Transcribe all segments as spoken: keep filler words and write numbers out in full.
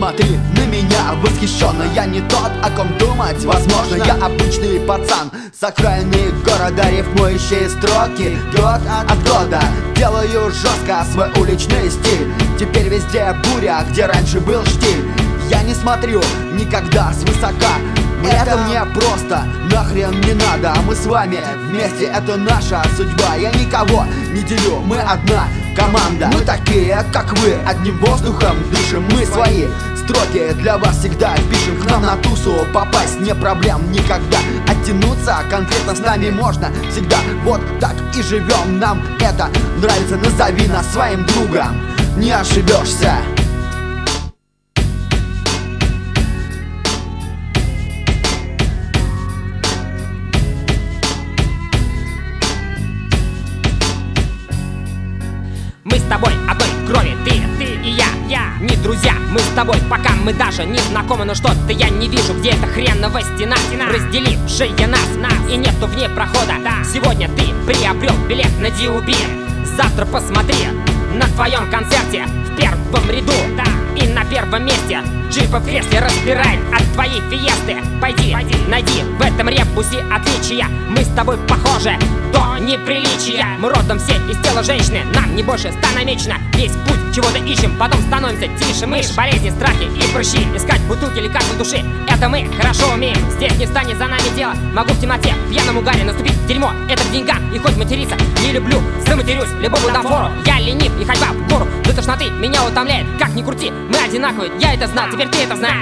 смотри на меня восхищенно. Я не тот, о ком думать возможно. Я обычный пацан с окраины города, рифмующие строки год от года. Делаю жестко свой уличный стиль. Теперь везде буря, где раньше был штиль. Я не смотрю никогда свысока. Это мне просто нахрен не надо. А мы с вами вместе, это наша судьба. Я никого не делю, мы одна команда. Мы такие, как вы, одним воздухом дышим. Мы свои строки для вас всегда пишем. К нам на тусу попасть не проблем никогда. Оттянуться конкретно с нами можно всегда. Вот так и живем, нам это нравится. Назови нас своим другом, не ошибешься. Мы с тобой одной крови, ты, ты и я, я не друзья, мы с тобой, пока мы даже не знакомы. Но что-то я не вижу, где эта хреновая стена, стена разделившая нас, нас, и нету вне прохода, да. Сегодня ты приобрел билет на ди ю би. Завтра посмотри на твоем концерте в первом ряду, да. И на первом месте джипа в кресле разбирает от твоей фиесты. Пойди, Пойди, найди в этом ребусе отличия. Мы с тобой похожи до неприличия. Мы родом все из тела женщины, нам не больше ста намечено. Весь путь чего-то ищем, потом становимся тише мышь. Болезни, страхи и прыщи, искать бутылки лекарства души. Это мы хорошо умеем, здесь не станет за нами дело. Могу в темноте, в пьяном угаре наступить в дерьмо. Это к деньгам, и хоть материться не люблю, заматерюсь, любому дам фору. Я ленив и ходьба в гору, до тошноты меня утомляет. Как ни крути, мы одинаковые, я это знал, теперь ты это знаешь.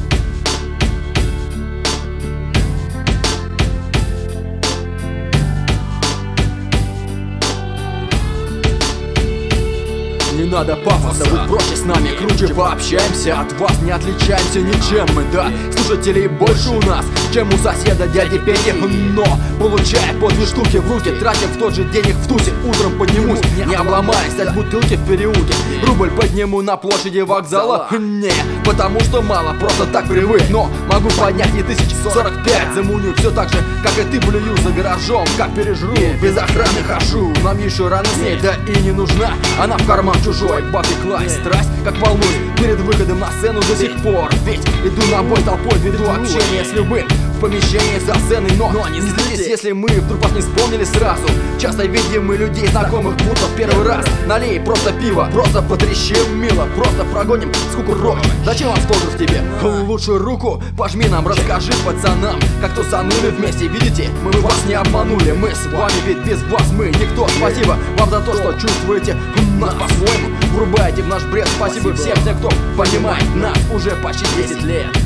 Не надо пафоса, будь проще с нами, круче пообщаемся. От вас не отличаемся ничем мы, да. Слушателей больше у нас, чем у соседа дяди Пети. Но, получая по две штуки в руки, тратим в тот же день их в тусе. Утром поднимусь, не обломаясь от бутылки в переулке. Рубль подниму на площади вокзала. Не, потому что мало, просто так привык. Но могу поднять и тысяч сорок пять. Замуню все так же, как и ты, блюю за гаражом. Как пережру, без охраны хожу. Нам еще рано с ней, да и не нужна. Она в карман чужой, потекла и страсть, как волнуюсь перед выходом на сцену до сих пор. Ведь иду на бой толпой, веду общение с любым в помещении за сценой. Но, но не злитесь, если мы вдруг вас не вспомнили сразу. Часто видим мы людей знакомых, будто в первый раз. Налей просто пиво, просто потрещим мило, просто прогоним скуку рок. Зачем вам автограф тебе? Лучшую руку пожми нам, расскажи пацанам, как тусанули вместе. Видите, мы вас не обманули, мы с вами, ведь без вас мы никто. Спасибо вам за то, что чувствуете нас по-своему, врубаете в наш бред. Спасибо, Спасибо всем тем, кто понимает нас уже почти десять лет.